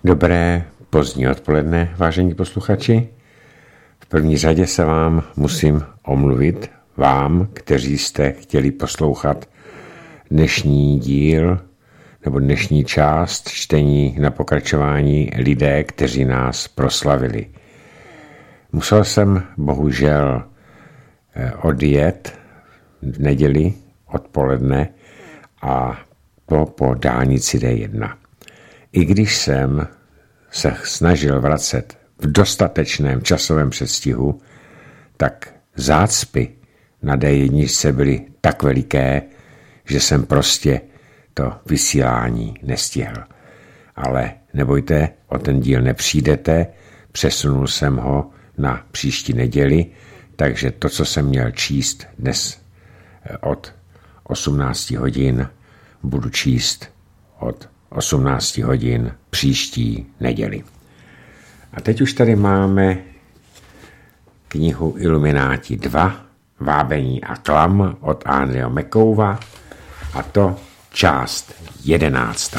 Dobré pozdní odpoledne, vážení posluchači. V první řadě se vám musím omluvit, vám, kteří jste chtěli poslouchat dnešní díl nebo dnešní část čtení na pokračování Lidé, kteří nás proslavili. Musel jsem bohužel odjet v neděli odpoledne a po dálnici D1. I když jsem se snažil vracet v dostatečném časovém předstihu, tak zácpy na D1 byly tak veliké, že jsem prostě to vysílání nestihl. Ale nebojte, o ten díl nepřijdete, přesunul jsem ho na příští neděli, takže to, co jsem měl číst dnes od 18 hodin, budu číst od 18 hodin příští neděli. A teď už tady máme knihu Ilumináti 2, Vábení a klam od Andreho McCowa, a to část 11.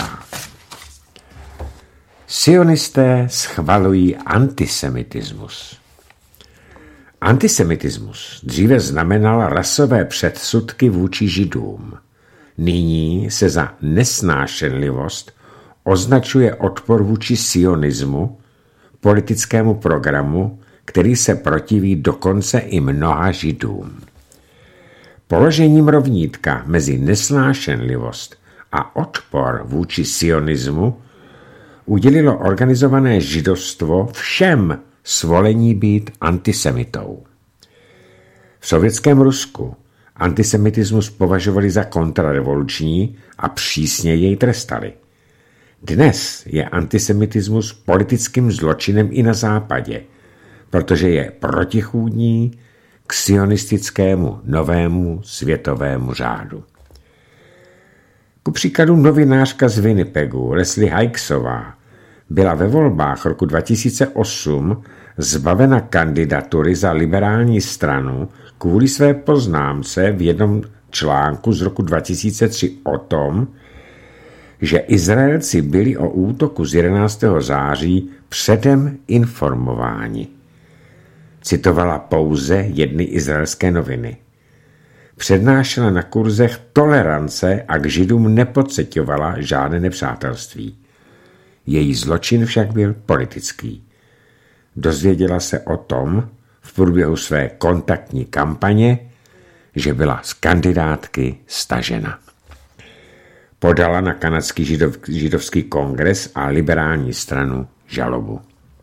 Sionisté schvalují antisemitismus. Antisemitismus dříve znamenal rasové předsudky vůči Židům. Nyní se za nesnášenlivost označuje odpor vůči sionismu, politickému programu, který se protiví dokonce i mnoha Židům. Položením rovnítka mezi nesnášenlivost a odpor vůči sionismu udělilo organizované židovstvo všem svolení být antisemitou. V sovětském Rusku antisemitismus považovali za kontrarevoluční a přísně jej trestali. Dnes je antisemitismus politickým zločinem i na západě, protože je protichůdný k sionistickému novému světovému řádu. Ku příkladu novinářka z Winnipegu Leslie Hikesová byla ve volbách roku 2008 zbavena kandidatury za liberální stranu kvůli své poznámce v jednom článku z roku 2003 o tom, že Izraelci byli o útoku z 11. září předem informováni. Citovala pouze jedny izraelské noviny. Přednášela na kurzech tolerance a k Židům nepodceťovala žádné nepřátelství. Její zločin však byl politický. Dozvěděla se o tom v průběhu své kontaktní kampaně, že byla z kandidátky stažena. Podala na kanadský židovský kongres a liberální stranu žalobu.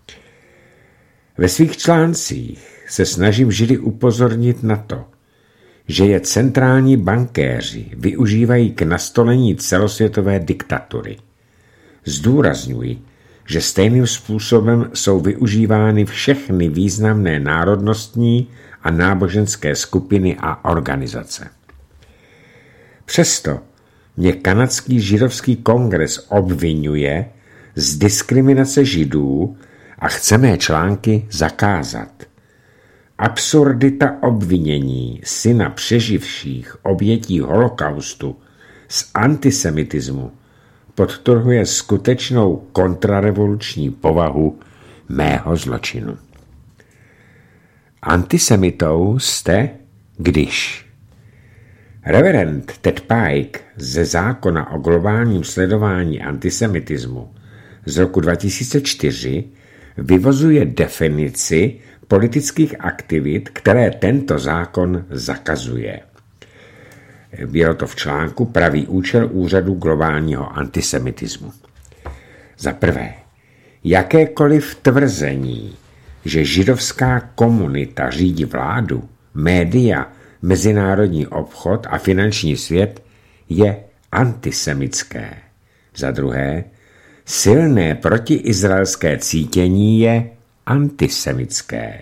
Ve svých článcích se snažím Židy upozornit na to, že je centrální bankéři využívají k nastolení celosvětové diktatury. Zdůrazňuji, že stejným způsobem jsou využívány všechny významné národnostní a náboženské skupiny a organizace. Přesto mě kanadský židovský kongres obvinuje z diskriminace Židů a chce mé články zakázat. Absurdita obvinění syna přeživších obětí holokaustu z antisemitismu podtrhuje skutečnou kontrarevoluční povahu mého zločinu. Antisemitou jste, když reverend Ted Pike ze zákona o globálním sledování antisemitismu z roku 2004 vyvozuje definici politických aktivit, které tento zákon zakazuje. Bylo to v článku Pravý účel Úřadu globálního antisemitismu. Za prvé, jakékoliv tvrzení, že židovská komunita řídí vládu, média, mezinárodní obchod a finanční svět, je antisemické. Za druhé, silné protiizraelské cítění je antisemické.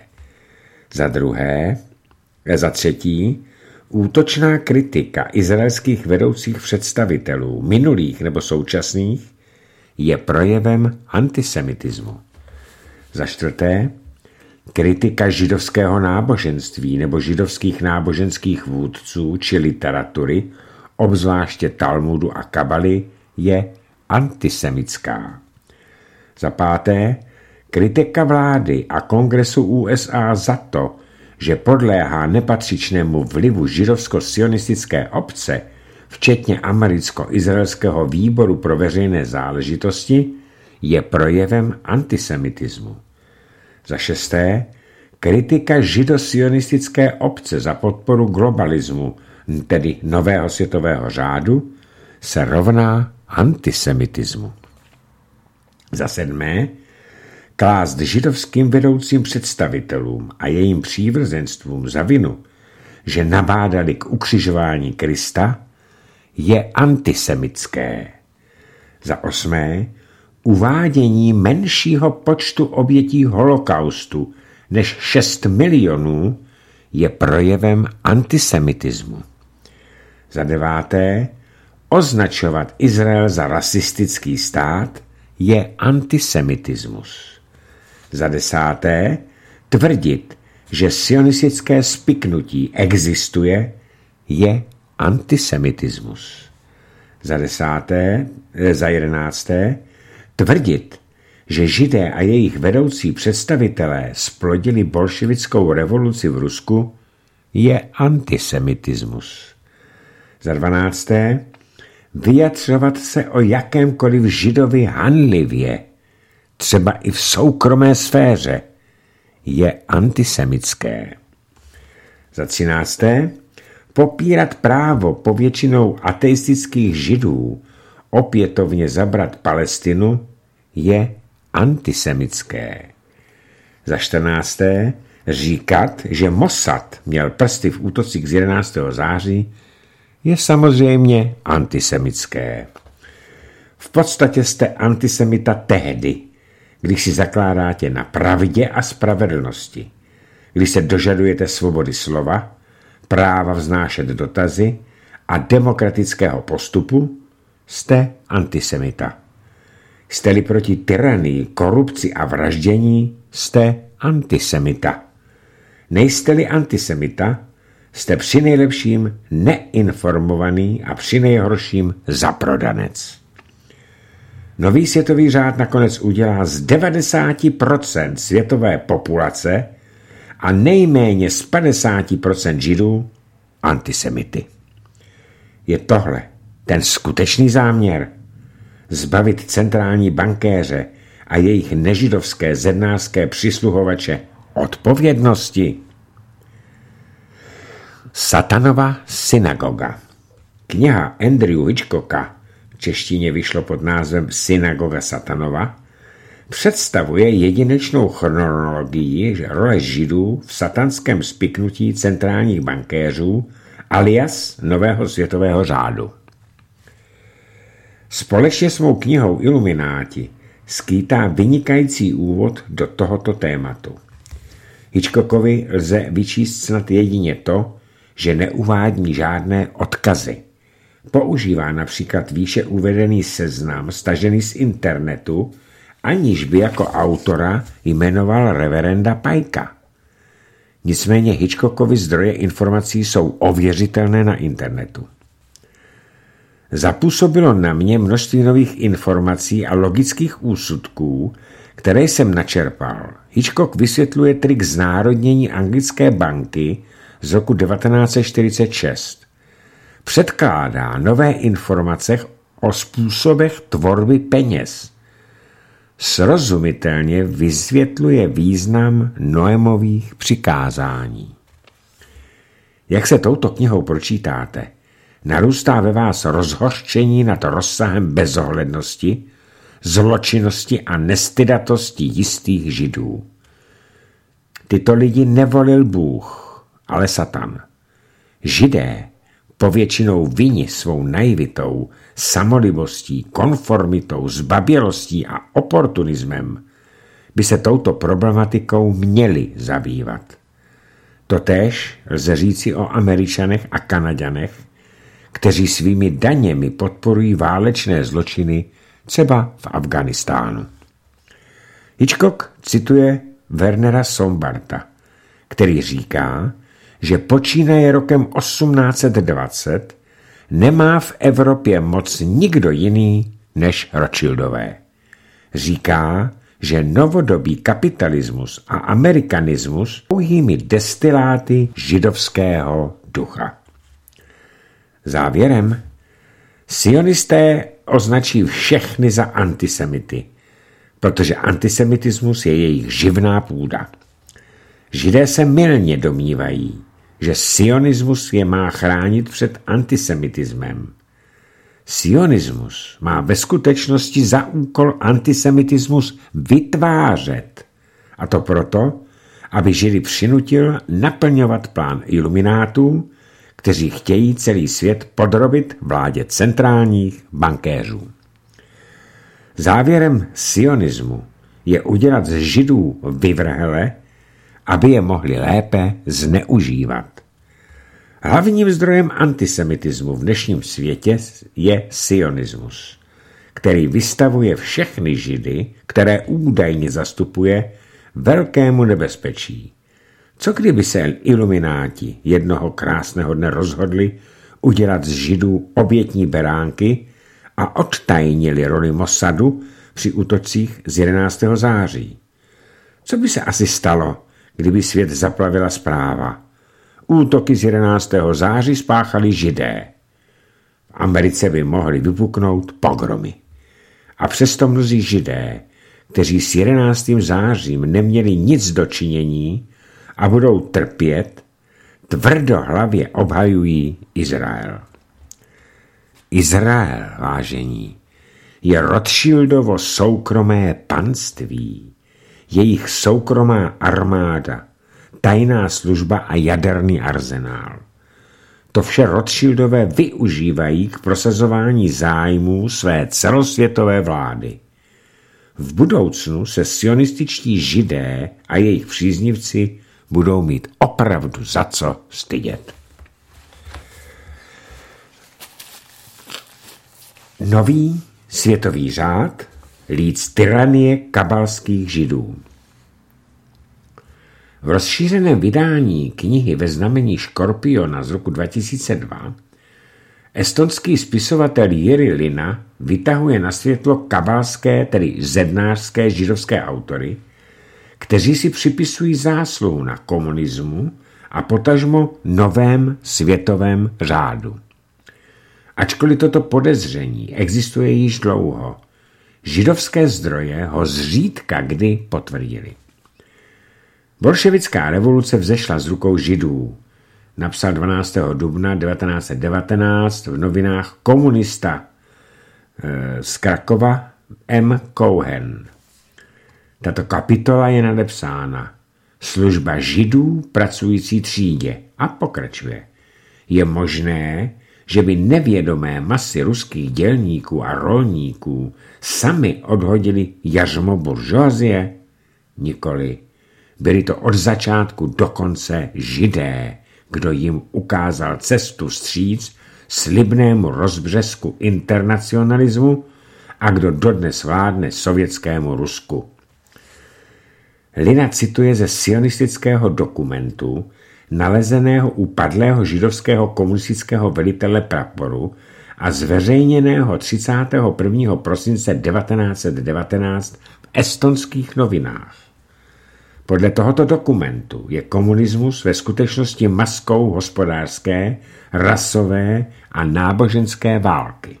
Za třetí, útočná kritika izraelských vedoucích představitelů, minulých nebo současných, je projevem antisemitismu. Za čtvrté, kritika židovského náboženství nebo židovských náboženských vůdců či literatury, obzvláště Talmudu a Kabaly, je antisemitská. Za páté, kritika vlády a Kongresu USA za to, že podléhá nepatřičnému vlivu židovsko-sionistické obce, včetně americko-izraelského výboru pro veřejné záležitosti, je projevem antisemitismu. Za šesté, kritika židosionistické obce za podporu globalismu, tedy nového světového řádu, se rovná antisemitismu. Za sedmé, klást židovským vedoucím představitelům a jejím přívrženstvům za vinu, že nabádali k ukřižování Krista, je antisemitské. Za osmé, uvádění menšího počtu obětí holokaustu než 6 milionů je projevem antisemitismu. Za deváté, označovat Izrael za rasistický stát je antisemitismus. Za desáté, tvrdit, že sionistické spiknutí existuje, je antisemitismus. Za jedenácté, tvrdit, že Židé a jejich vedoucí představitelé splodili bolševickou revoluci v Rusku, je antisemitismus. Za 12. vyjadřovat se o jakémkoliv Židovi hanlivě, třeba i v soukromé sféře, je antisemitské. Za 13. popírat právo povětšinou ateistických Židů opětovně zabrat Palestinu je antisemitské. Za 14. říkat, že Mossad měl prsty v útocích z 11. září, je samozřejmě antisemitské. V podstatě jste antisemita tehdy, když si zakládáte na pravdě a spravedlnosti, když se dožadujete svobody slova, práva vznášet dotazy a demokratického postupu, jste antisemita. Jste-li proti tyranii, korupci a vraždění, jste antisemita. Nejste-li antisemita, jste při nejlepším neinformovaný a při nejhorším zaprodanec. Nový světový řád nakonec udělá z 90% světové populace a nejméně z 50% Židů antisemity. Je tohle ten skutečný záměr? Zbavit centrální bankéře a jejich nežidovské zednářské přisluhovače odpovědnosti? Satanova synagoga. Kniha Andrew Hitchcocka, v češtině vyšlo pod názvem Synagoga Satanova, představuje jedinečnou chronologii role Židů v satanském spiknutí centrálních bankéřů alias nového světového řádu. Společně s mou knihou Ilumináti skýtá vynikající úvod do tohoto tématu. Hitchcockovi lze vyčíst snad jedině to, že neuvádí žádné odkazy. Používá například výše uvedený seznam stažený z internetu, aniž by jako autora jmenoval reverenda Pikea. Nicméně Hitchcockovy zdroje informací jsou ověřitelné na internetu. Zapůsobilo na mě množství nových informací a logických úsudků, které jsem načerpal. Hitchcock vysvětluje trik znárodnění anglické banky z roku 1946. Předkládá nové informace o způsobech tvorby peněz. Srozumitelně vysvětluje význam Noemových přikázání. Jak se touto knihou pročítáte, narůstá ve vás rozhořčení nad rozsahem bezohlednosti, zločinnosti a nestydatosti jistých Židů. Tyto lidi nevolil Bůh, ale Satan. Židé, povětšinou vini svou naivitou, samolibostí, konformitou, zbabělostí a oportunismem, by se touto problematikou měli zabývat. Totéž lze říci o Američanech a Kanaďanech, kteří svými daněmi podporují válečné zločiny, třeba v Afghánistánu. Hitchcock cituje Wernera Sombarta, který říká, že počínaje rokem 1820 nemá v Evropě moc nikdo jiný než Rothschildové. říká, že novodobý kapitalismus a amerikanismus pouhými destiláty židovského ducha. Závěrem, sionisté označí všechny za antisemity, protože antisemitismus je jejich živná půda. Židé se mylně domnívají, že sionismus je má chránit před antisemitismem. Sionismus má ve skutečnosti za úkol antisemitismus vytvářet. A to proto, aby Židy přinutil naplňovat plán iluminátů, kteří chtějí celý svět podrobit vládě centrálních bankéřů. Závěrem sionismu je udělat z Židů vyvrhele, aby je mohli lépe zneužívat. Hlavním zdrojem antisemitismu v dnešním světě je sionismus, který vystavuje všechny Židy, které údajně zastupuje, velkému nebezpečí. Co kdyby se ilumináti jednoho krásného dne rozhodli udělat z Židů obětní beránky a odtajnili roli Mossadu při útocích z 11. září? Co by se asi stalo, kdyby svět zaplavila zpráva? Útoky z 11. září spáchali Židé. V Americe by mohly vypuknout pogromy. A přesto mnozí Židé, kteří s 11. zářím neměli nic dočinění a budou trpět, tvrdohlavě obhajují Izrael. Izrael, vážení, je Rothschildovo soukromé panství, jejich soukromá armáda, tajná služba a jaderný arzenál. To vše Rothschildové využívají k prosazování zájmů své celosvětové vlády. V budoucnu se sionističtí Židé a jejich příznivci budou mít opravdu za co stydět. Nový světový řád, líc tyranie kabalských Židů. V rozšířeném vydání knihy Ve znamení škorpiona z roku 2002 estonský spisovatel Jiří Lina vytahuje na světlo kabalské, tedy zednářské židovské autory, kteří si připisují zásluhu na komunismu a potažmo novém světovém řádu. Ačkoliv toto podezření existuje již dlouho, židovské zdroje ho zřídka kdy potvrdili. Bolševická revoluce vzešla z rukou Židů, napsal 12. dubna 1919 v novinách komunista z Krakova M. Cohen. Tato kapitola je nadepsána Služba Židů pracující třídě a pokračuje. Je možné, že by nevědomé masy ruských dělníků a rolníků sami odhodili jařmo buržoazie? Nikoli. Byli to od začátku do konce Židé, kdo jim ukázal cestu vstříc slibnému rozbřesku internacionalismu a kdo dodnes vládne sovětskému Rusku. Lina cituje ze sionistického dokumentu, nalezeného u padlého židovského komunistického velitele praporu a zveřejněného 31. prosince 1919 v estonských novinách. Podle tohoto dokumentu je komunismus ve skutečnosti maskou hospodářské, rasové a náboženské války.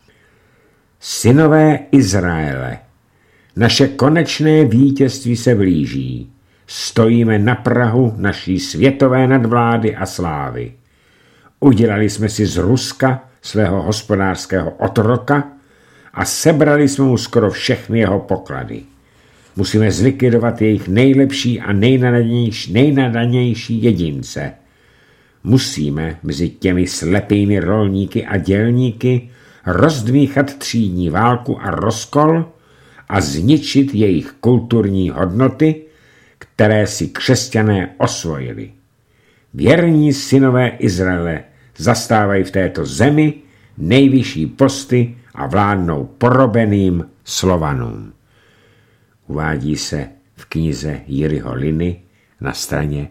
Synové Izraele, naše konečné vítězství se blíží. Stojíme na prahu naší světové nadvlády a slávy. Udělali jsme si z Ruska svého hospodářského otroka a sebrali jsme mu skoro všechny jeho poklady. Musíme zlikvidovat jejich nejlepší a nejnadanější jedince. Musíme mezi těmi slepými rolníky a dělníky rozdmíchat třídní válku a rozkol a zničit jejich kulturní hodnoty, které si křesťané osvojili. Věrní synové Izraele zastávají v této zemi nejvyšší posty a vládnou porobeným Slovanům. Uvádí se v knize Jiřího Liny na straně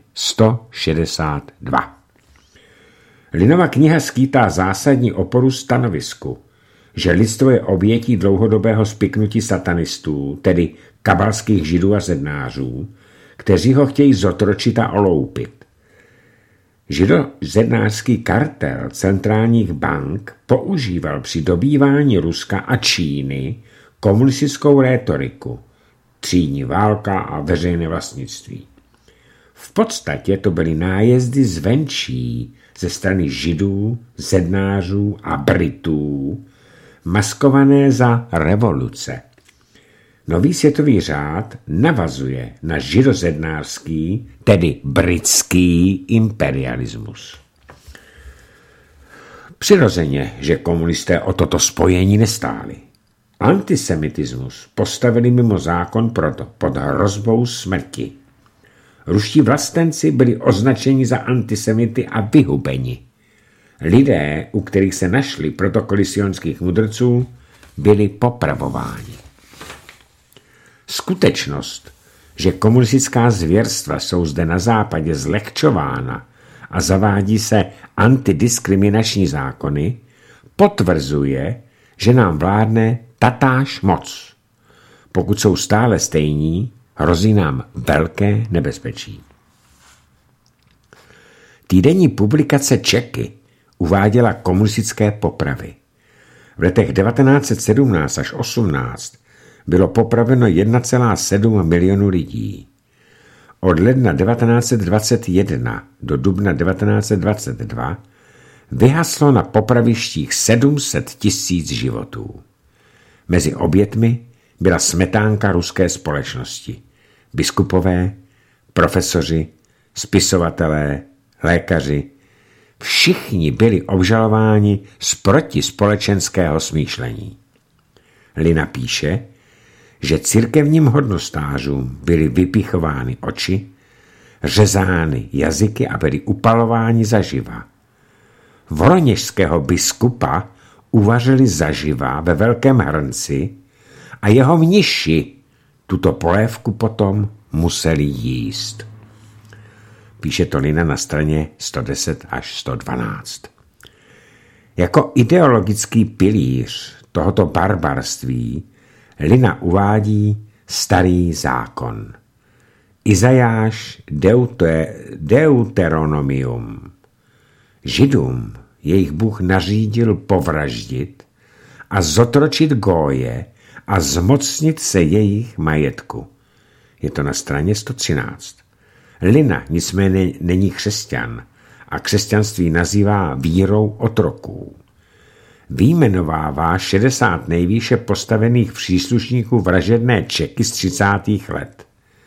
162. Linova kniha skýtá zásadní oporu stanovisku, že lidstvo je obětí dlouhodobého spiknutí satanistů, tedy kabalských židů a zednářů, kteří ho chtějí zotročit a oloupit. Židozednářský kartel centrálních bank používal při dobývání Ruska a Číny komunistickou rétoriku, třídní válka a veřejné vlastnictví. V podstatě to byly nájezdy zvenčí ze strany Židů, zednářů a Britů, maskované za revoluce. Nový světový řád navazuje na židozednářský, tedy britský imperialismus. Přirozeně, že komunisté o toto spojení nestáli. Antisemitismus postavili mimo zákon proto pod hrozbou smrti. Ruští vlastenci byli označeni za antisemity a vyhubeni. Lidé, u kterých se našly protokoly sionských mudrců, byli popravováni. Skutečnost, že komunistická zvěrstva jsou zde na západě zlehčována a zavádí se antidiskriminační zákony, potvrzuje, že nám vládne tatáž moc. Pokud jsou stále stejní, hrozí nám velké nebezpečí. Týdenní publikace Čeky uváděla komunistické popravy. V letech 1917 až 18 bylo popraveno 1,7 milionu lidí. Od ledna 1921 do dubna 1922 vyhaslo na popravištích 700 000 životů. Mezi obětmi byla smetánka ruské společnosti. Biskupové, profesoři, spisovatelé, lékaři, všichni byli obžalováni z protispolečenského smýšlení. Lina píše, že církevním hodnostářům byly vypichovány oči, řezány jazyky a byly upalováni zaživa. Voroněžského biskupa uvařili zaživa ve velkém hrnci a jeho mniši tuto polévku potom museli jíst. Píše to Lina na straně 110 až 112. Jako ideologický pilíř tohoto barbarství Lina uvádí starý zákon. Izajáš Deuteronomium. Židům jejich Bůh nařídil povraždit a zotročit Góje a zmocnit se jejich majetku. Je to na straně 113. Lina nicméně není křesťan a křesťanství nazývá vírou otroků. Vyjmenovává 60 nejvýše postavených příslušníků vražedné Čeky z 30. let.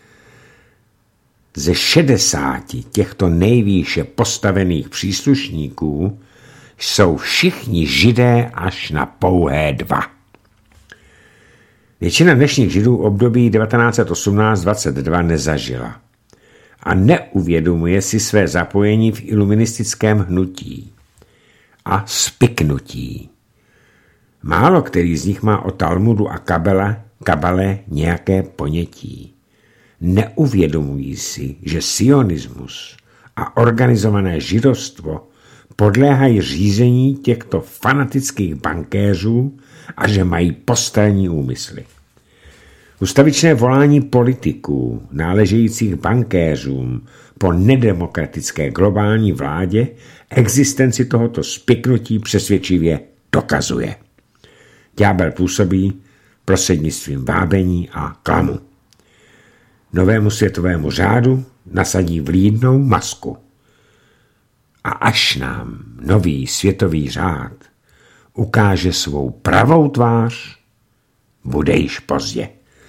Ze 60 těchto nejvýše postavených příslušníků jsou všichni Židé až na pouhé 2. Většina dnešních Židů období 1918-22 nezažila a neuvědomuje si své zapojení v iluministickém hnutí a spiknutí. Málo který z nich má o Talmudu a kabale nějaké ponětí. Neuvědomují si, že sionismus a organizované židovstvo podléhají řízení těchto fanatických bankéřů a že mají postranní úmysly. Ustavičné volání politiků náležejících bankéřům po nedemokratické globální vládě existenci tohoto spiknutí přesvědčivě dokazuje. Ďábel působí prostřednictvím vábení a klamu. Novému světovému řádu nasadí vlídnou masku. A až nám nový světový řád ukáže svou pravou tvář, bude již pozdě.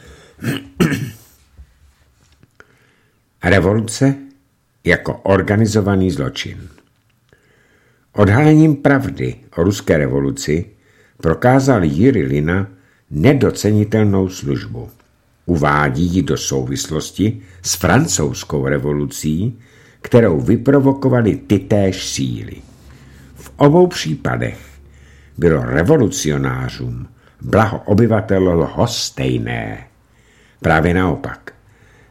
Revoluce jako organizovaný zločin. Odhalením pravdy o ruské revoluci prokázal Jiří Lina nedocenitelnou službu. Uvádí ji do souvislosti s francouzskou revolucí, kterou vyprovokovaly tytéž síly. V obou případech bylo revolucionářům blaho obyvatel lhostejné. Právě naopak,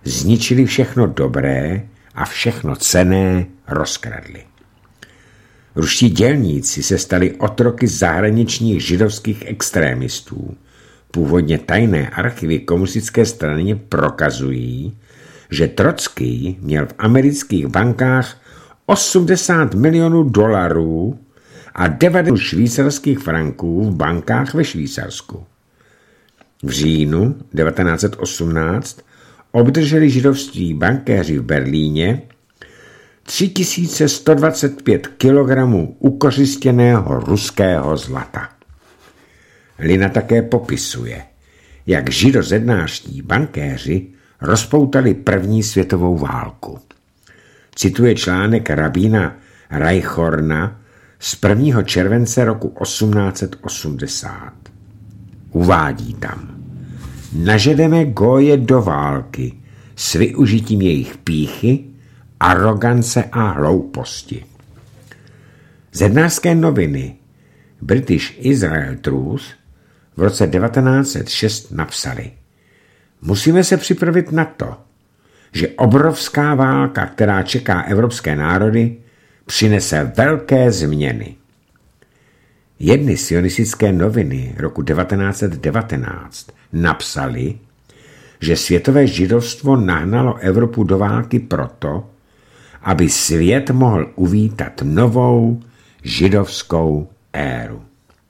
zničili všechno dobré a všechno cenné rozkradli. Ruští dělníci se stali otroky zahraničních židovských extrémistů. Původně tajné archivy komunistické strany prokazují, že Trockij měl v amerických bankách 80 milionů dolarů a 90 švýcarských franků v bankách ve Švýcarsku. V říjnu 1918 obdrželi židovští bankéři v Berlíně 3125 kg ukořistěného ruského zlata. Lina také popisuje, jak židozednářští bankéři rozpoutali první světovou válku. Cituje článek rabína Reichhorna z 1. července roku 1880. Uvádí tam: nažedeme Góje do války s využitím jejich pýchy, arogance a hlouposti. Zednářské noviny British Israel Truth v roce 1906 napsali: musíme se připravit na to, že obrovská válka, která čeká evropské národy, přinese velké změny. Jedny sionistické noviny roku 1919 napsali, že světové židovstvo nahnalo Evropu do války proto, aby svět mohl uvítat novou židovskou éru.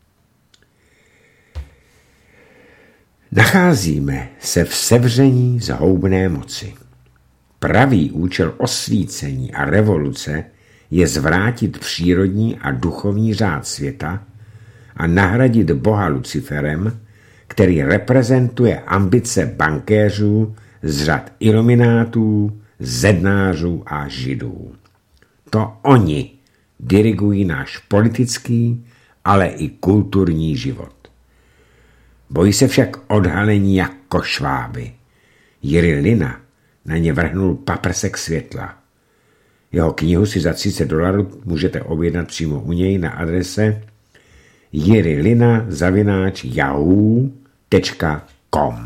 Nacházíme se v sevření zhoubné moci. Pravý účel osvícení a revoluce je zvrátit přírodní a duchovní řád světa a nahradit Boha Luciferem, který reprezentuje ambice bankéřů z řad iluminátů, zednářů a židů. To oni dirigují náš politický, ale i kulturní život. Bojí se však odhalení jako šváby. Jiří Lina na ně vrhnul paprsek světla. Jeho knihu si za $30 můžete objednat přímo u něj na adrese jirilina@yahoo.com.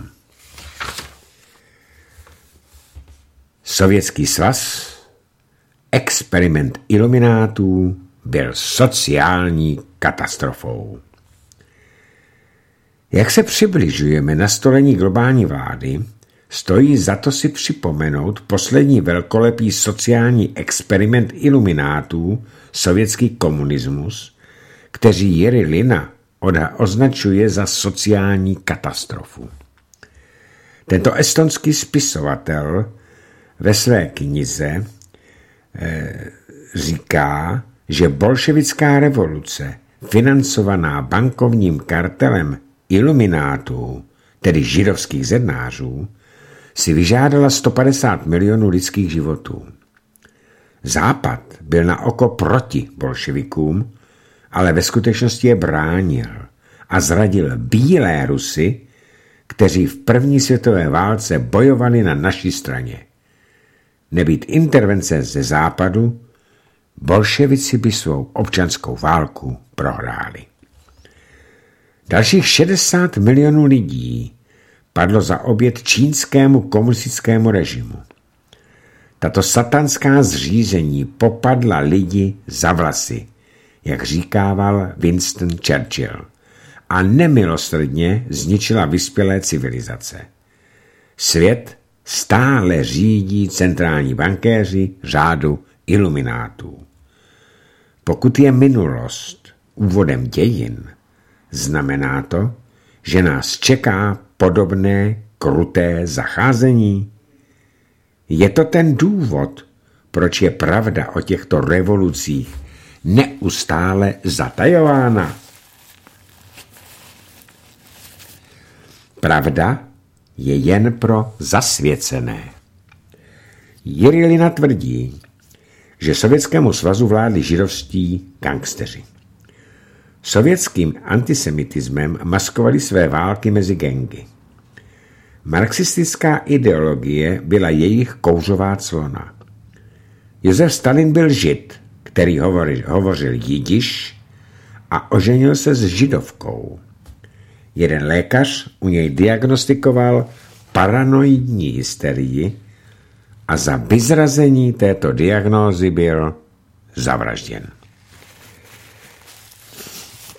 Sovětský svaz, experiment iluminátů, byl sociální katastrofou. Jak se přibližujeme nastolení globální vlády, stojí za to si připomenout poslední velkolepý sociální experiment iluminátů, sovětský komunismus, kteří Jiří Lina označuje za sociální katastrofu. Tento estonský spisovatel ve své knize říká, že bolševická revoluce, financovaná bankovním kartelem iluminátů, tedy židovských zednářů, si vyžádala 150 milionů lidských životů. Západ byl na oko proti bolševikům, ale ve skutečnosti je bránil a zradil bílé Rusy, kteří v první světové válce bojovali na naší straně. Nebýt intervence ze západu, bolševici by svou občanskou válku prohráli. Dalších 60 milionů lidí padlo za oběť čínskému komunistickému režimu. Tato satanská zřízení popadla lidi za vlasy, jak říkával Winston Churchill, a nemilosrdně zničila vyspělé civilizace. Svět stále řídí centrální bankéři řádu iluminátů. Pokud je minulost úvodem dějin, znamená to, že nás čeká podobné kruté zacházení. Je to ten důvod, proč je pravda o těchto revolucích neustále zatajována. Pravda je jen pro zasvěcené. Jiří Lina tvrdí, že Sovětskému svazu vládli židovští gangsteři. Sovětským antisemitismem maskovali své války mezi gangy. Marxistická ideologie byla jejich kouřová clona. Josef Stalin byl žid, který hovořil jidiš a oženil se s židovkou. Jeden lékař u něj diagnostikoval paranoidní hysterii a za vyzrazení této diagnózy byl zavražděn.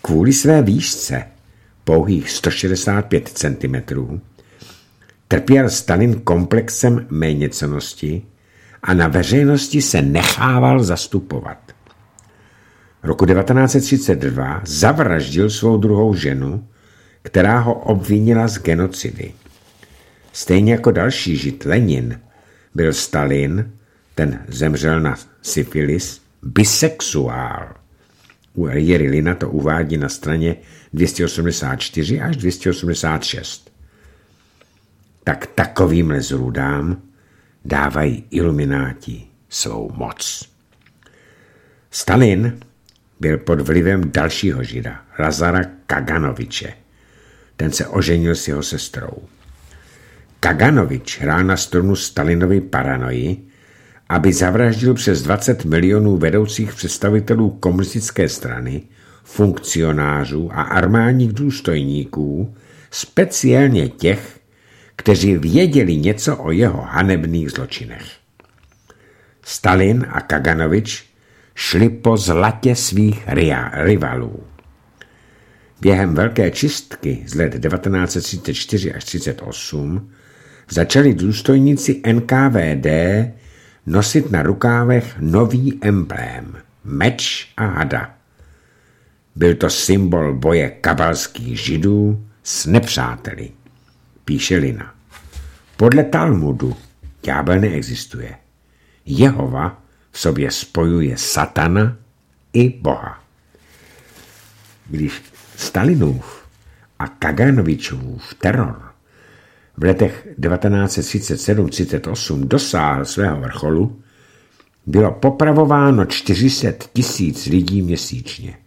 Kvůli své výšce, pouhých 165 cm, trpěl Stalin komplexem méněcennosti a na veřejnosti se nechával zastupovat. Roku 1932 zavraždil svou druhou ženu, která ho obvinila z genocidy. Stejně jako další Žid Lenin byl Stalin, ten zemřel na syfilis, bisexuál. U Jiry Lina to uvádí na straně 284 až 286. Tak takovým zrůdám dávají ilumináti svou moc. Stalin byl pod vlivem dalšího Žida, Lazara Kaganoviče. Ten se oženil s jeho sestrou. Kaganovič hrál na strunu Stalinovy paranoji, aby zavraždil přes 20 milionů vedoucích představitelů komunistické strany, funkcionářů a armádních důstojníků, speciálně těch, kteří věděli něco o jeho hanebných zločinech. Stalin a Kaganovič šli po zlatě svých rivalů. Během velké čistky z let 1934 až 1938 začali důstojníci NKVD nosit na rukávech nový emblém, meč a hada. Byl to symbol boje kabalských židů s nepřáteli, píše Lina. Podle Talmudu ďábel neexistuje. Jehova v sobě spojuje satana i Boha. Když Stalinův a Kaganovičův teror v letech 1937-38 dosáhl svého vrcholu, bylo popravováno 400 000 lidí měsíčně.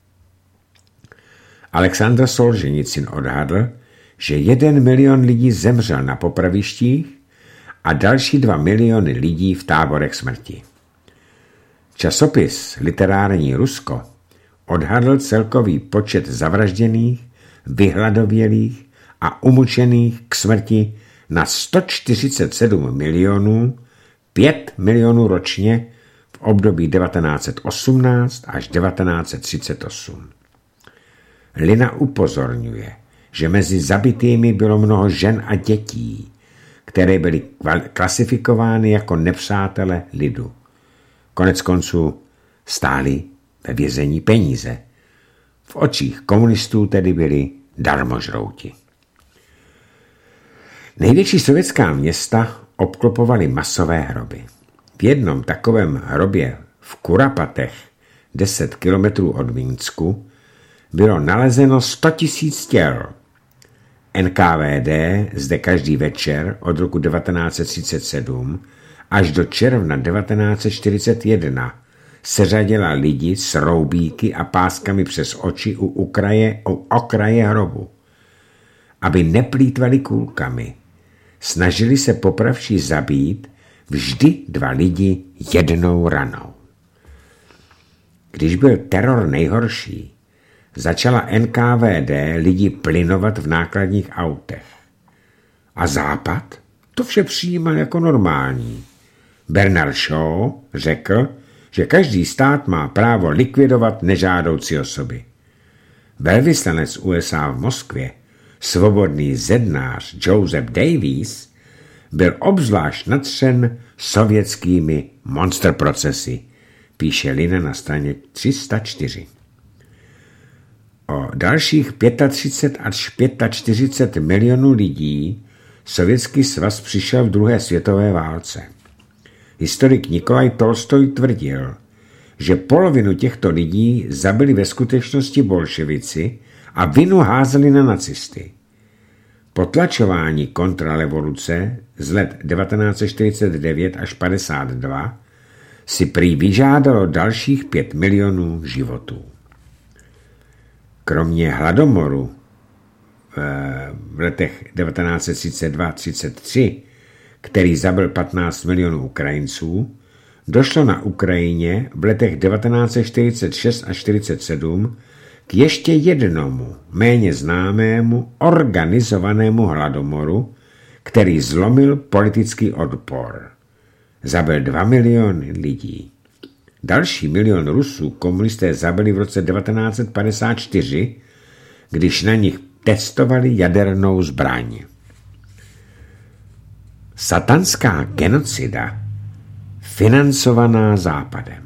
Alexandr Solženicyn odhadl, že 1 milion lidí zemřel na popravištích a další 2 miliony lidí v táborech smrti. Časopis Literární Rusko odhadl celkový počet zavražděných, vyhladovělých a umučených k smrti na 147 milionů, 5 milionů ročně v období 1918 až 1938. Lina upozorňuje, že mezi zabitými bylo mnoho žen a dětí, které byly klasifikovány jako nepřátele lidu. Konec konců stáli ve vězení peníze. V očích komunistů tedy byli darmožrouti. Největší sovětská města obklopovaly masové hroby. V jednom takovém hrobě v Kurapatech, 10 kilometrů od Minsku, bylo nalezeno 100 000 těl. NKVD zde každý večer od roku 1937 až do června 1941 seřadila lidi s roubíky a páskami přes oči u okraje hrobu. Aby neplýtvali kulkami, snažili se popravčí zabít vždy 2 lidi jednou ranou. Když byl teror nejhorší, začala NKVD lidi plynovat v nákladních autech. A Západ to vše přijímal jako normální. Bernard Shaw řekl, že každý stát má právo likvidovat nežádoucí osoby. Velvyslanec USA v Moskvě, svobodný zednář Joseph Davies, byl obzvlášť nadšen sovětskými monster procesy, píše Lina na straně 304. O dalších 35 až 45 milionů lidí Sovětský svaz přišel v druhé světové válce. Historik Nikolaj Tolstoj tvrdil, že polovinu těchto lidí zabili ve skutečnosti bolševici a vinu házeli na nacisty. Potlačování kontrarevoluce z let 1949 až 52 si prý vyžádalo dalších 5 milionů životů. Kromě hladomoru v letech 1932-33, který zabil 15 milionů Ukrajinců, došlo na Ukrajině v letech 1946 až 1947 k ještě jednomu, méně známému, organizovanému hladomoru, který zlomil politický odpor. Zabil 2 miliony lidí. Další 1 milion Rusů komunisté zabili v roce 1954, když na nich testovali jadernou zbraň. Satanská genocida financovaná Západem.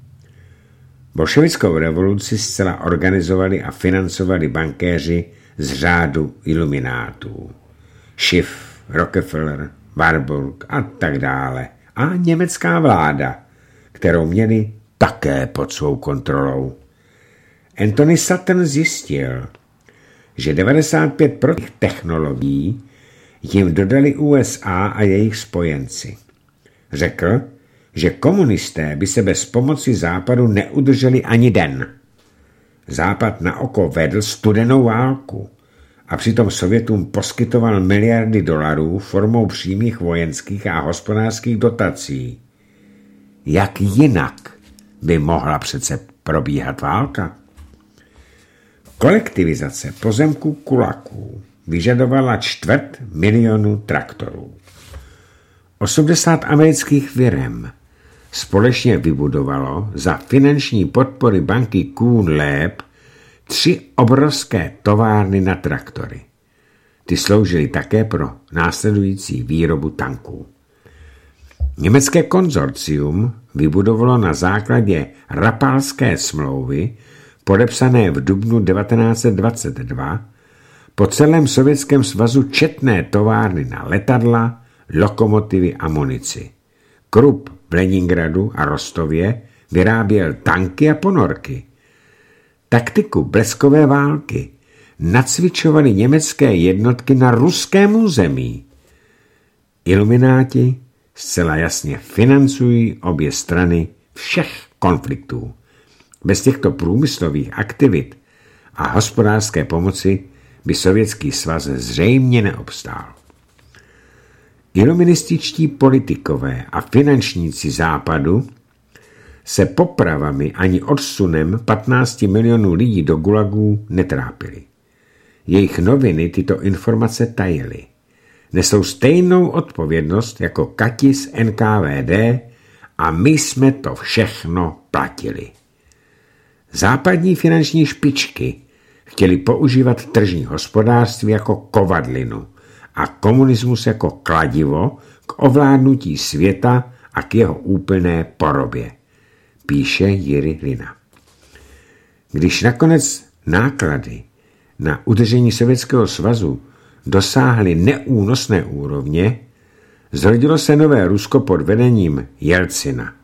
Bolševickou revoluci zcela organizovali a financovali bankéři z řádu iluminátů. Schiff, Rockefeller, Warburg a tak dále. A německá vláda, kterou měli také pod svou kontrolou. Anthony Sutton zjistil, že 95% technologií jim dodali USA a jejich spojenci. Řekl, že komunisté by se bez pomoci Západu neudrželi ani den. Západ na oko vedl studenou válku a přitom Sovětům poskytoval miliardy dolarů formou přímých vojenských a hospodářských dotací. Jak jinak by mohla přece probíhat válka? Kolektivizace pozemků kulaků vyžadovala 250 000 traktorů. 80 amerických firem společně vybudovalo za finanční podpory banky Kuhn Loeb 3 obrovské továrny na traktory. Ty sloužily také pro následující výrobu tanků. Německé konzorcium vybudovalo na základě Rapalské smlouvy, podepsané v dubnu 1922, po celém Sovětském svazu četné továrny na letadla, lokomotivy a munici. Krupp v Leningradu a Rostově vyráběl tanky a ponorky. Taktiku bleskové války nacvičovaly německé jednotky na ruském území. Ilumináti zcela jasně financují obě strany všech konfliktů. Bez těchto průmyslových aktivit a hospodářské pomoci by Sovětský svaz zřejmě neobstál. Iluminističtí politikové a finančníci Západu se popravami ani odsunem 15 milionů lidí do gulagů netrápili. Jejich noviny tyto informace tajily. Nesou stejnou odpovědnost jako Kati z NKVD a my jsme to všechno platili. Západní finanční špičky chtěli používat tržní hospodářství jako kovadlinu a komunismus jako kladivo k ovládnutí světa a k jeho úplné porobě, píše Jiří Lina. Když nakonec náklady na udržení Sovětského svazu dosáhly neúnosné úrovně, zrodilo se nové Rusko pod vedením Jelcina.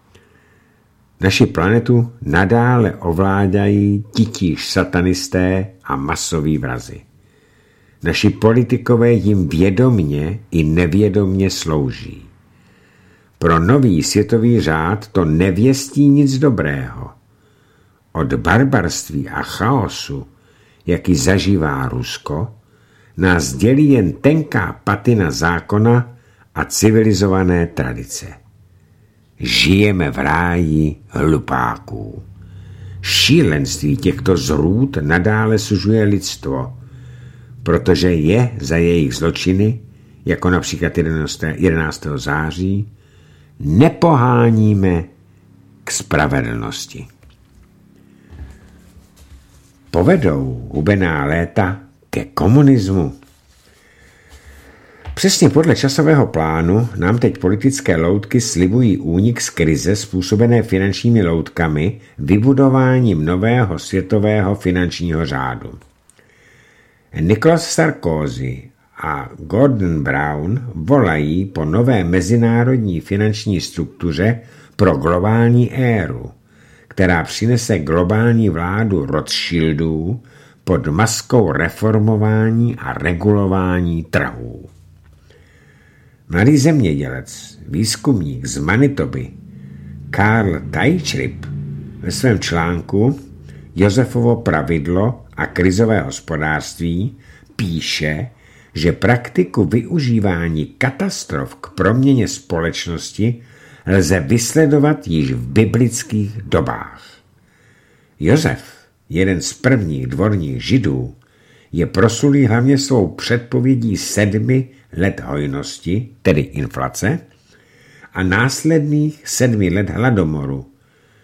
Naši planetu nadále ovládají titíž satanisté a masoví vrazi. Naši politikové jim vědomně i nevědomně slouží. Pro nový světový řád to nevěstí nic dobrého. Od barbarství a chaosu, jaký zažívá Rusko, nás dělí jen tenká patina zákona a civilizované tradice. Žijeme v ráji hlupáků. Šílenství těchto zrůd nadále sužuje lidstvo, protože je za jejich zločiny, jako například 11. září, nepoháníme k spravedlnosti. Povedou hubená léta ke komunismu. Přesně podle časového plánu nám teď politické loutky slibují únik z krize způsobené finančními loutkami vybudováním nového světového finančního řádu. Nicolas Sarkozy a Gordon Brown volají po nové mezinárodní finanční struktuře pro globální éru, která přinese globální vládu Rothschildů pod maskou reformování a regulování trhů. Mladý zemědělec, výzkumník z Manitoby Karl Teichripp ve svém článku Josefovo pravidlo a krizové hospodářství píše, že praktiku využívání katastrof k proměně společnosti lze vysledovat již v biblických dobách. Josef, jeden z prvních dvorních židů, je proslulý hlavně svou předpovědí 7 let hojnosti, tedy inflace, a následných 7 let hladomoru,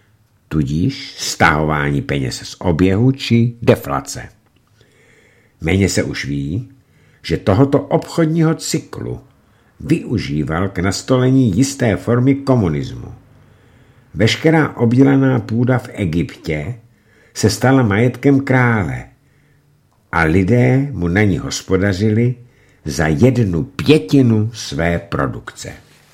tudíž stahování peněz z oběhu či deflace. Méně se už ví, že tohoto obchodního cyklu využíval k nastolení jisté formy komunismu. Veškerá obdělaná půda v Egyptě se stala majetkem krále a lidé mu na ní hospodařili za 1/5 své produkce.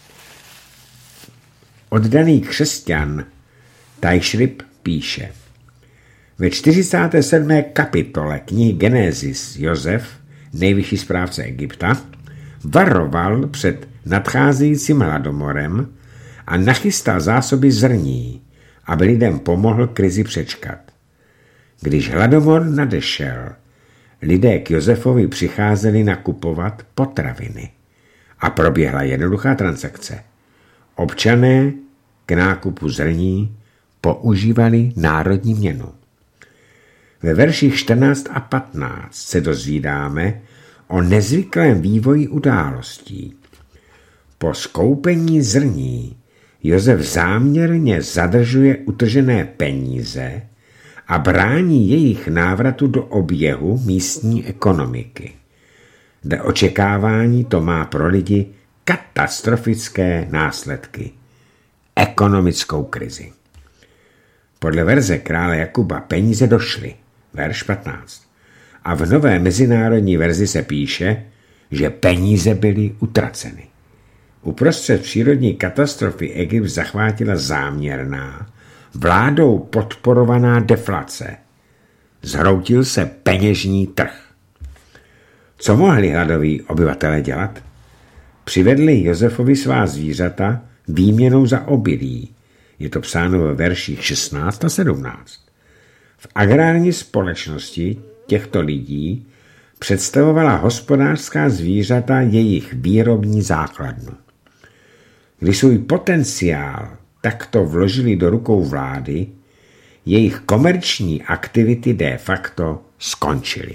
Oddaný křesťan Taishrib píše: ve 47. kapitole knihy Genesis Josef, nejvyšší správce Egypta, varoval před nadcházejícím hladomorem a nachystal zásoby zrní, aby lidem pomohl krizi přečkat. Když hladomor nadešel, lidé k Josefovi přicházeli nakupovat potraviny a proběhla jednoduchá transakce. Občané k nákupu zrní používali národní měnu. Ve verších 14 a 15 se dozvídáme o nezvyklém vývoji událostí. Po skoupení zrní Josef záměrně zadržuje utržené peníze a brání jejich návratu do oběhu místní ekonomiky. Dle očekávání to má pro lidi katastrofické následky. Ekonomickou krizi. Podle verze krále Jakuba peníze došly, verš 15. A v nové mezinárodní verzi se píše, že peníze byly utraceny. Uprostřed přírodní katastrofy Egypt zachvátila záměrná, vládou podporovaná deflace. Zhroutil se peněžní trh. Co mohli hladoví obyvatelé dělat? Přivedli Josefovi svá zvířata výměnou za obilí. Je to psáno ve verších 16 a 17. V agrární společnosti těchto lidí představovala hospodářská zvířata jejich výrobní základnu. Když svůj potenciál takto vložili do rukou vlády, jejich komerční aktivity de facto skončily.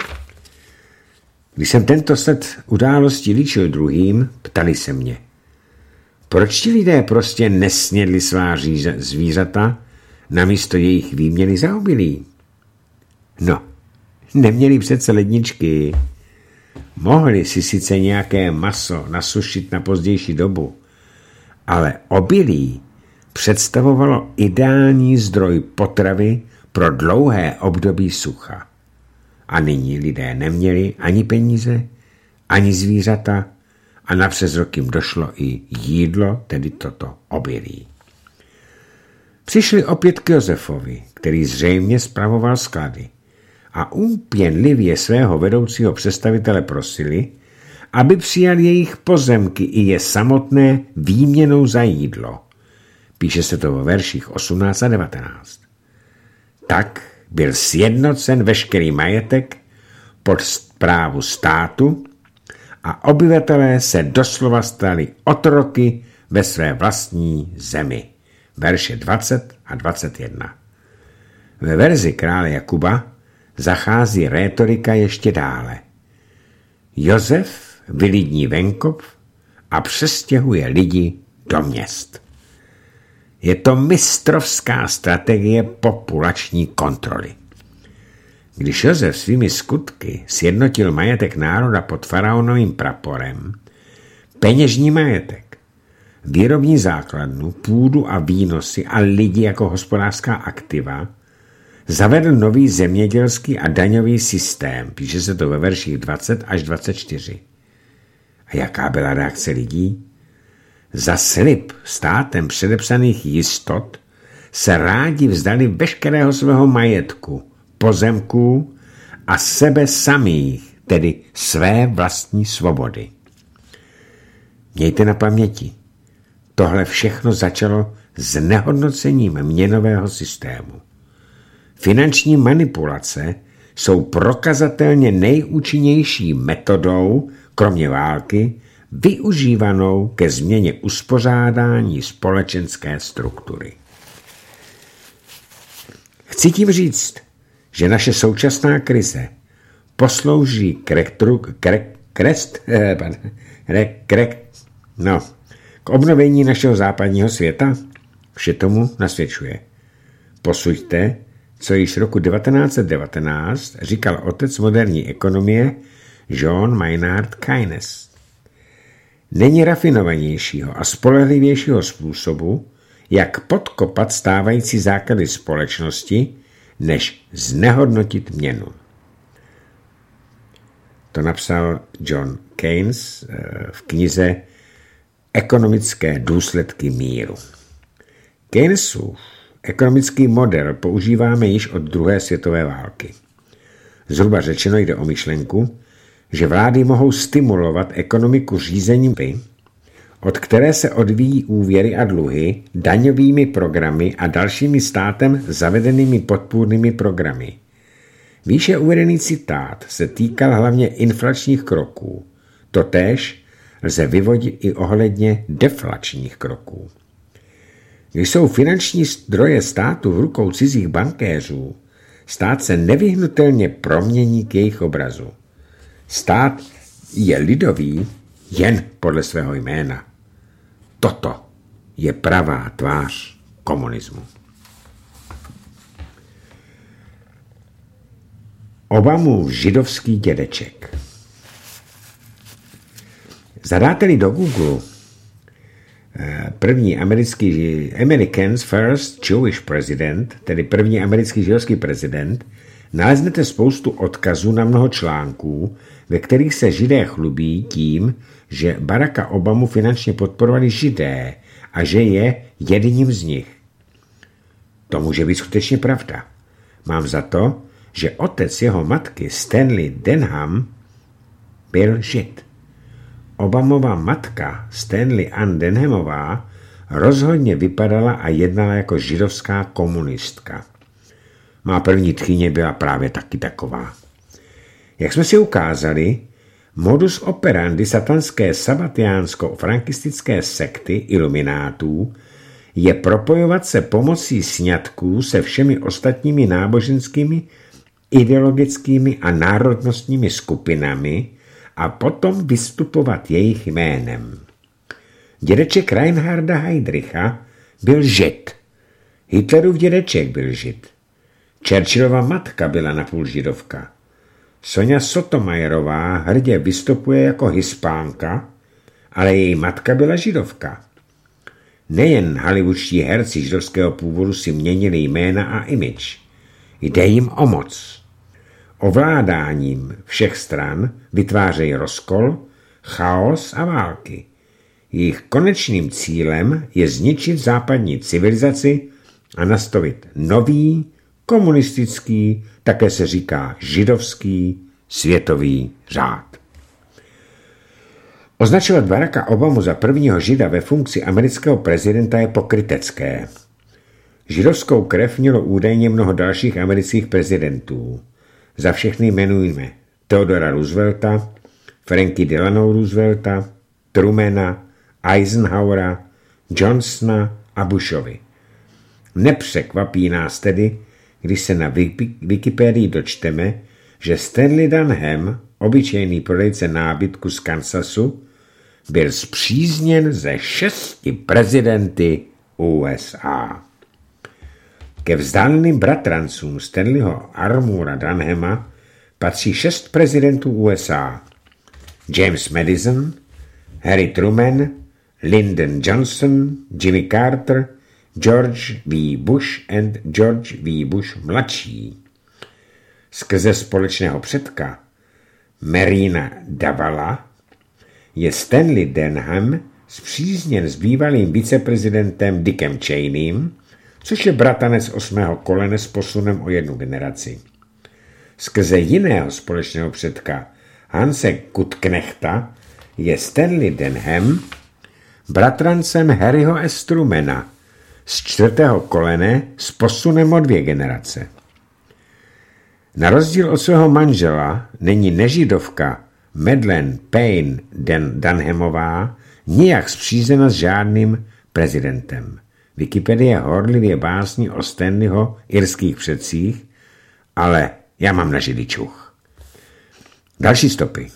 Když jsem tento set událostí líčil druhým, ptali se mě, proč ti lidé prostě nesnědli svá zvířata namísto jejich výměny za obilí? No, neměli přece ledničky. Mohli si sice nějaké maso nasušit na pozdější dobu, ale obilí představovalo ideální zdroj potravy pro dlouhé období sucha. A nyní lidé neměli ani peníze, ani zvířata a napřes rok jim došlo i jídlo, tedy toto obilí. Přišli opět k Josefovi, který zřejmě spravoval sklady, a úpěnlivě svého vedoucího představitele prosili, aby přijal jejich pozemky i je samotné výměnou za jídlo. Píše se to ve verších 18 a 19. Tak byl sjednocen veškerý majetek pod správu státu a obyvatelé se doslova stali otroky ve své vlastní zemi. Verše 20 a 21. Ve verzi krále Jakuba zachází rétorika ještě dále. Josef vylidní venkov a přestěhuje lidi do měst. Je to mistrovská strategie populační kontroly. Když Josef svými skutky sjednotil majetek národa pod faraonovým praporem, peněžní majetek, výrobní základnu, půdu a výnosy a lidi jako hospodářská aktiva, zavedl nový zemědělský a daňový systém, píše se to ve verších 20 až 24. A jaká byla reakce lidí? Za slib státem předepsaných jistot se rádi vzdali veškerého svého majetku, pozemků a sebe samých, tedy své vlastní svobody. Mějte na paměti, tohle všechno začalo s nehodnocením měnového systému. Finanční manipulace jsou prokazatelně nejúčinnější metodou, kromě války, využívanou ke změně uspořádání společenské struktury. Chci tím říct, že naše současná krize poslouží k obnovení našeho západního světa? Vše tomu nasvědčuje. Posuďte, co již roku 1919 říkal otec moderní ekonomie John Maynard Keynes. Není rafinovanějšího a spolehlivějšího způsobu, jak podkopat stávající základy společnosti, než znehodnotit měnu. To napsal John Keynes v knize Ekonomické důsledky míru. Keynesův ekonomický model používáme již od druhé světové války. Zhruba řečeno jde o myšlenku, že vlády mohou stimulovat ekonomiku řízením, od které se odvíjí úvěry a dluhy, daňovými programy a dalšími státem zavedenými podpůrnými programy. Výše uvedený citát se týkal hlavně inflačních kroků. Totéž lze vyvodit i ohledně deflačních kroků. Když jsou finanční zdroje státu v rukou cizích bankéřů, stát se nevyhnutelně promění k jejich obrazu. Stát je lidový jen podle svého jména. Toto je pravá tvář komunismu. Obamův židovský dědeček. Zadáte-li do Google první Americans First Jewish President, tedy první americký židovský prezident, naleznete spoustu odkazů na mnoho článků, ve kterých se Židé chlubí tím, že Baracka Obamu finančně podporovali Židé a že je jedním z nich. To může být skutečně pravda. Mám za to, že otec jeho matky Stanley Denham byl Žid. Obamova matka Stanley Ann Denhamová rozhodně vypadala a jednala jako židovská komunistka. Má první tchýně byla právě taky taková. Jak jsme si ukázali, modus operandi satanské sabatiánsko-frankistické sekty iluminátů je propojovat se pomocí sňatků se všemi ostatními náboženskými, ideologickými a národnostními skupinami a potom vystupovat jejich jménem. Dědeček Reinharda Heydricha byl Žid. Hitlerův dědeček byl Žid. Churchillova matka byla napůl Židovka. Sonja Sotomajerová hrdě vystupuje jako Hispánka, ale její matka byla Židovka. Nejen hollywoodští herci židovského původu si měnili jména a image. Jde jim o moc. Ovládáním všech stran vytvářejí rozkol, chaos a války. Jejich konečným cílem je zničit západní civilizaci a nastavit nový, komunistický, také se říká židovský, světový řád. Označovat Baracka Obamu za prvního žida ve funkci amerického prezidenta je pokrytecké. Židovskou krev mělo údajně mnoho dalších amerických prezidentů. Za všechny jmenujeme Theodora Roosevelta, Frankie Delano Roosevelta, Trumana, Eisenhowera, Johnsona a Bushovi. Nepřekvapí nás tedy, když se na Wikipedii dočteme, že Stanley Dunham, obyčejný prodejce nábytku z Kansasu, byl spřízněn ze 6 prezidenty USA. Ke vzdáleným bratrancům Stanleyho Armoura Dunhama patří 6 prezidentů USA. James Madison, Harry Truman, Lyndon Johnson, Jimmy Carter, George W. Bush and George W. Bush mladší. Skrze společného předka Marina Davala je Stanley Denham spřízněn s bývalým viceprezidentem Dickem Cheneym, což je bratranec 8. kolene s posunem o 1 generaci. Skrze jiného společného předka Hanse Kutknechta je Stanley Denham bratrancem Harryho S. Trumana z 4. kolene s posunem o 2 generace. Na rozdíl od svého manžela není nežidovka Madeleine Payne Dunhamová nijak spřízena s žádným prezidentem. Wikipedie horlivě básní o Stanleyho irských předcích, ale já mám na židli čuch. Další stopy.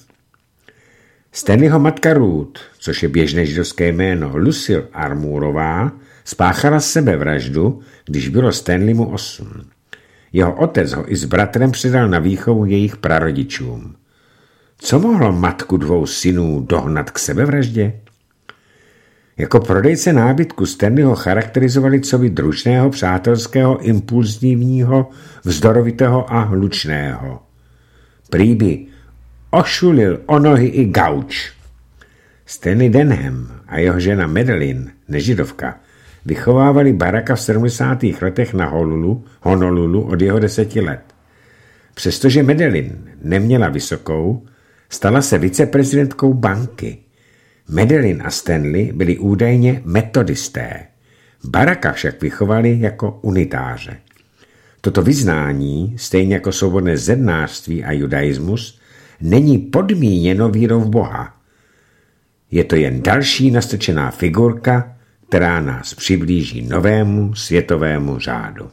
Stanleyho matka Ruth, což je běžné židovské jméno, Lucille Armourová, Spáchala sebevraždu, když bylo Stanleymu 8. Jeho otec ho i s bratrem předal na výchovu jejich prarodičům. Co mohlo matku 2 synů dohnat k sebevraždě? Jako prodejce nábytku Stanleyho charakterizovali coby družného, přátelského, impulzivního, vzdorovitého a hlučného. Prý by ošulil o nohy i gauč. Stanley Denham a jeho žena Madeline, nežidovka, vychovávali Baracka v 70. letech na Honolulu od jeho 10 let. Přestože Madeline neměla vysokou, stala se viceprezidentkou banky. Madeline a Stanley byli údajně metodisté. Baracka však vychovali jako unitáře. Toto vyznání, stejně jako svobodné zednářství a judaismus, není podmíněno vírou v Boha. Je to jen další nastrčená figurka, která nás přiblíží novému světovému řádu.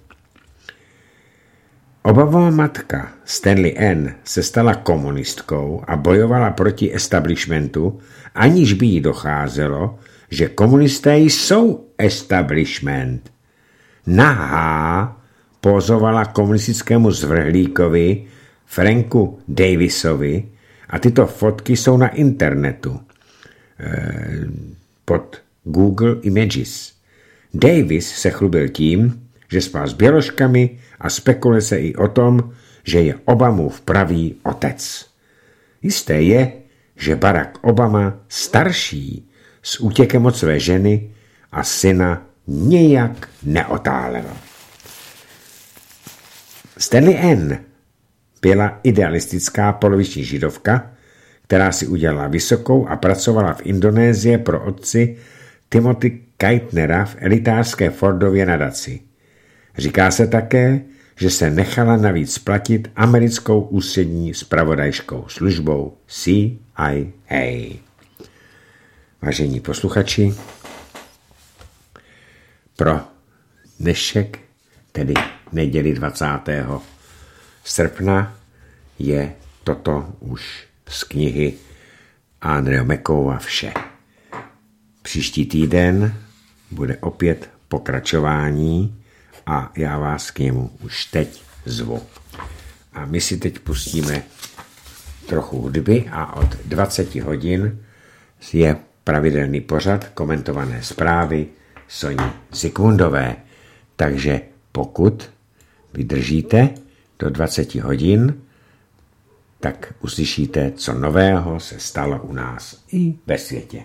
Obavová matka Stanley Ann se stala komunistkou a bojovala proti establishmentu, aniž by jí docházelo, že komunisté jsou establishment. Nahá pózovala komunistickému zvrhlíkovi Franku Davisovi a tyto fotky jsou na internetu pod Google Images. Davis se chlubil tím, že spal s běložkami a spekuluje se i o tom, že je Obamův pravý otec. Jisté je, že Barack Obama starší s útěkem od své ženy a syna nijak neotálel. Stanley Ann byla idealistická poloviční židovka, která si udělala vysokou a pracovala v Indonésii pro otci Timothy Keitnera v elitářské Fordově nadaci. Říká se také, že se nechala navíc platit americkou ústřední zpravodajskou službou CIA. Vážení posluchači, pro dnešek, tedy neděli 20. srpna, je toto už z knihy Andreho McCowa vše. Příští týden bude opět pokračování a já vás k němu už teď zvu. A my si teď pustíme trochu hudby a od 20 hodin je pravidelný pořad komentované zprávy Soni Zikmundové. Takže pokud vydržíte do 20 hodin, tak uslyšíte, co nového se stalo u nás i ve světě.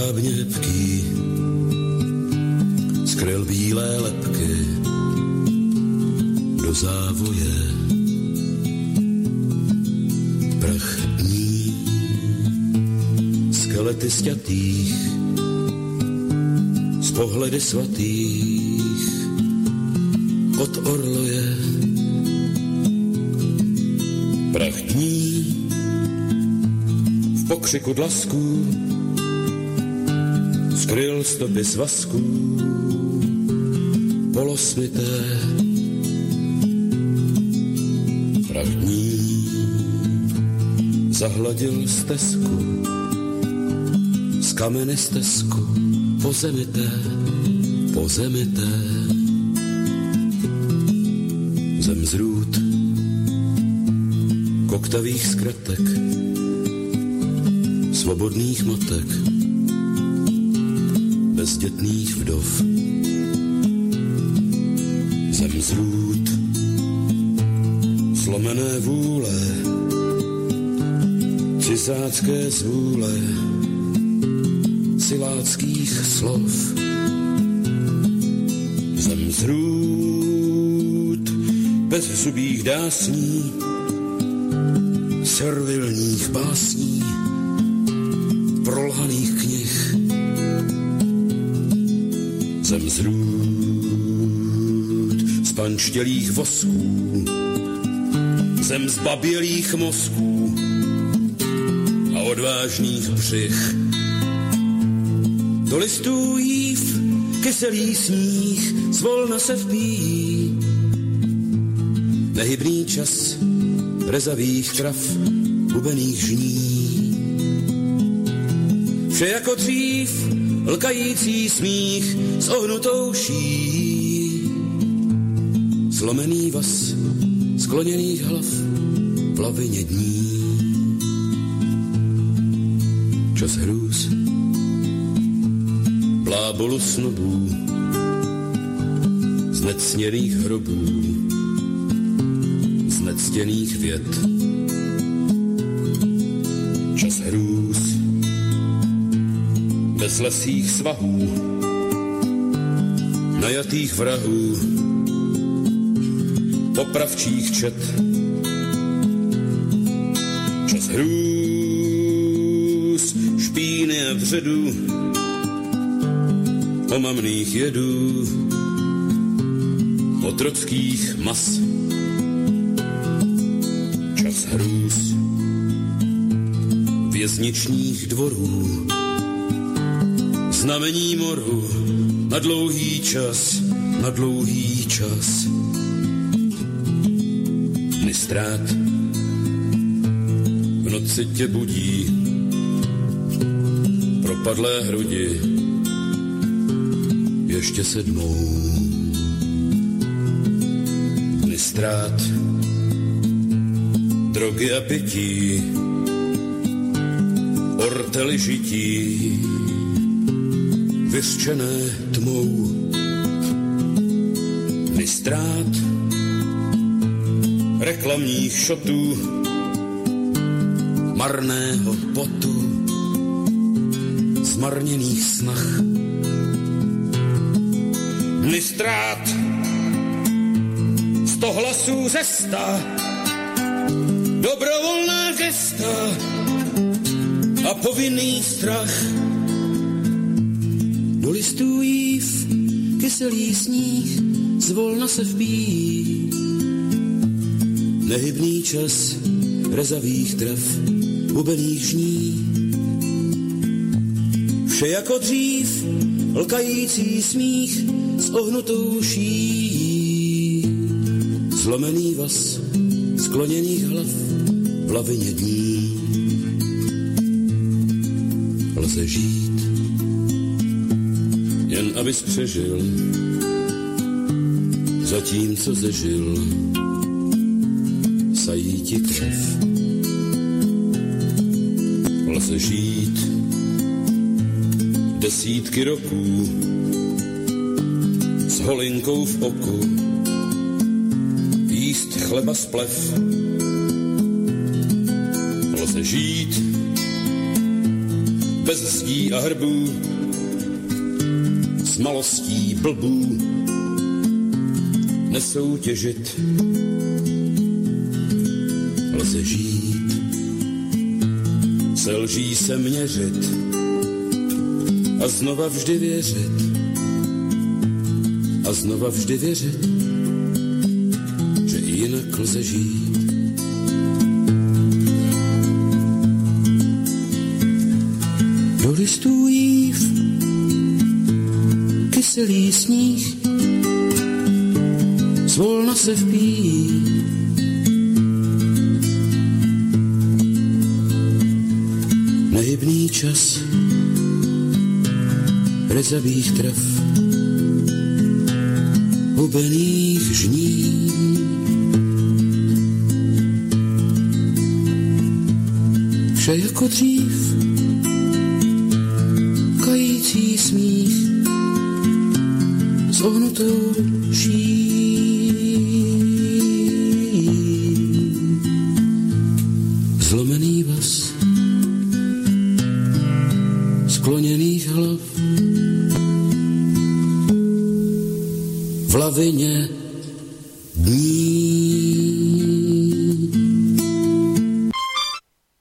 vábněvký skryl bílé lebky do závoje. Prach dní, skelety sťatých, z pohledy svatých od orloje. Prach dní, v pokřiku dlasků skryl stopy svazků polosmité. Prach dní zahladil stezku z kameny stezku pozemité, pozemité. Zem zrůd koktavých zkratek, svobodných matek, bezdětných vdov. Zem zrůd slomené vůle, cizácké zvůle, siláckých slov. Zem zrůd bezzubých dásní, servilních básní, prolhaných knih. Zem zrůd spanštělých vosků, zem zbabělých mozků a odvážných břich. Do listů jív kyselý sníh zvolna se vpíjí. Nehybný čas rezavých trav hubených žní. Vše jako dřív, lkající smích s ohnutou ší. Zlomený vaz skloněných hlav v lavině dní. Čas hrůz, blábolu snobů, z nectěných hrobů, z nectěných věd. Čas hrůz, bezlesých svahů, najatých vrahů, popravčích čet. Čas hrůz, špíny a vředů, omamných jedů, otrockých mas. Čas hrůz, vězničních dvorů, znamení moru na dlouhý čas, na dlouhý čas. Nistrát v noci tě budí, propadlé hrudi ještě sedmou. Nistrát, drogy a pití, ortely žití, vyřčené tmou. Nistrát reklamních šotů, marného potu, zmarněných snah. Nistrát, 100 hlasů ze 100, dobrovolná gesta a povinný strach. Do listů jív kyselý sníh zvolna se vpíjí. Nehybný čas rezavých trav hubených žní. Vše jako dřív, lkající smích s ohnutou ší. Zlomený vaz skloněných hlav v lavině dní. Lze žít, jen abys přežil, zatímco zežil, sají ti krev. Lze žít desítky roků s holinkou v oku, jíst chleba z plev. Lze žít bez zdí a hrbů, s malostí blbů nesoutěžit. Lze žít, se lží se měřit a znova vždy věřit. A znova vždy věřit, že i jinak lze žít. Do listů jív, kyselý sníh, zvolna se vpíjí. Nehybný čas rezavých trav, hubených žní. Vše jako dřív, kající smích s ohnutou ší. Zlomený vaz skloněných hlav v lavině dní.